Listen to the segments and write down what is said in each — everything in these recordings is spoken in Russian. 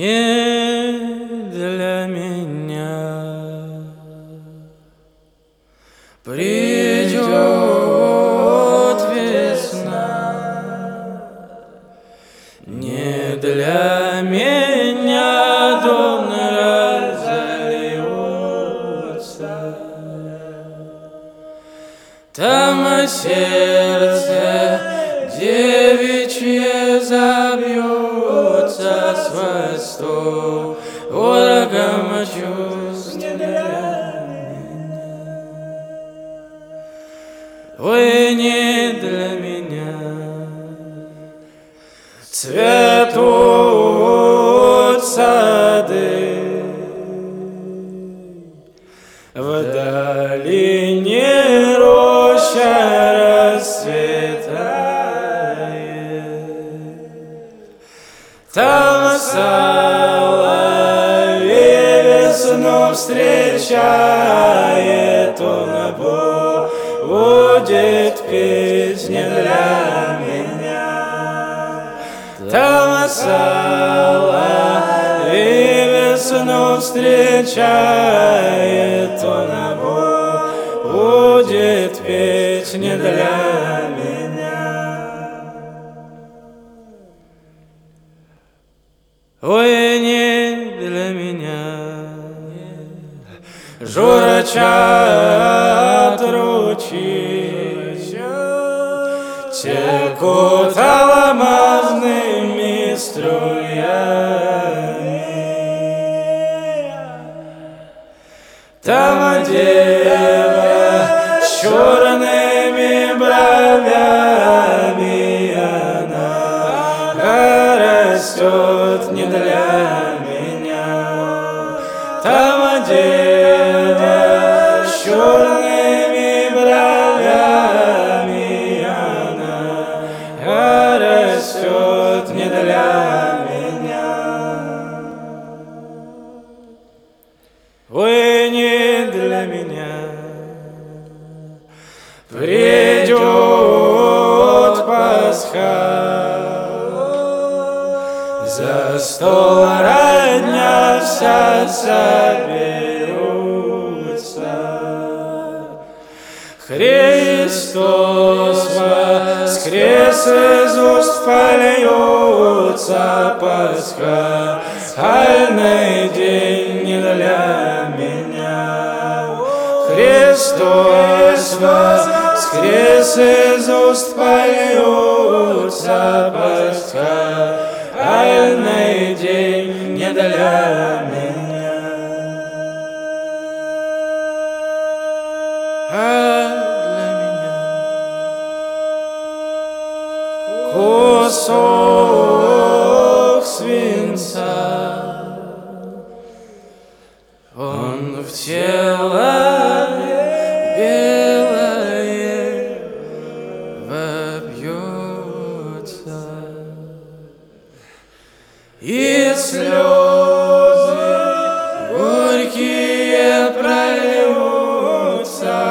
не для меня. Придет весна, не для меня дон разольется. Там сердце девичье забьется с восторгом чувств не для меня. Ой, не для меня. Цветут сады в долине, роща расцветает. Там соловей весну встречает, он будет песни для меня. Там соловей весну встречает, он будет песни для меня. Ой, не для меня. Журчат ручьи, текут алмазными струями. Там дева с черными бровями, она растет не для меня. Там дева с черными бровями, она растет не для меня. Ой, не для меня. Придет Пасха, за стол родня вся соберутся. Христос воскрес, из уст польется пасхальный день не для меня. Христос воскрес, из уст польется пасхальный день не для меня, а для меня. Кусок свинца, он в тело белое вобьется, и слезы горькие прольются.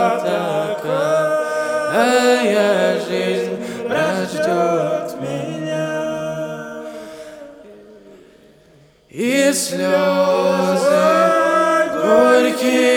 Такая жизнь прождет меня, и слезы горькие